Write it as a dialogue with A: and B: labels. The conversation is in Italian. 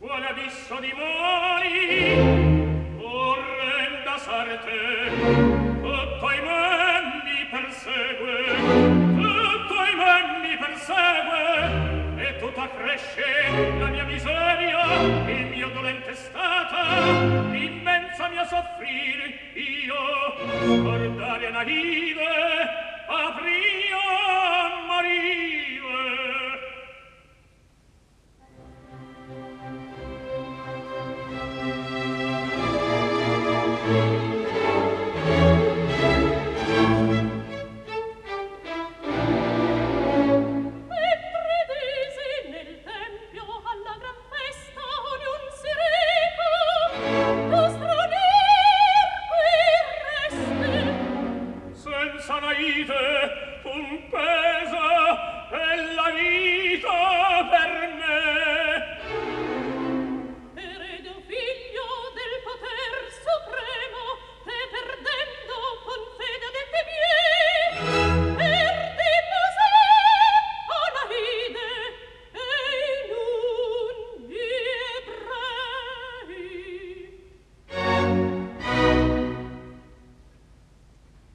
A: quale abisso di mali, orrenda sarte, tutto in me mi persegue, tutto in me mi persegue, e tutta cresce la mia miseria, il mio dolente stato, l'immensa mia soffrire, io, scordare Anaide, aprio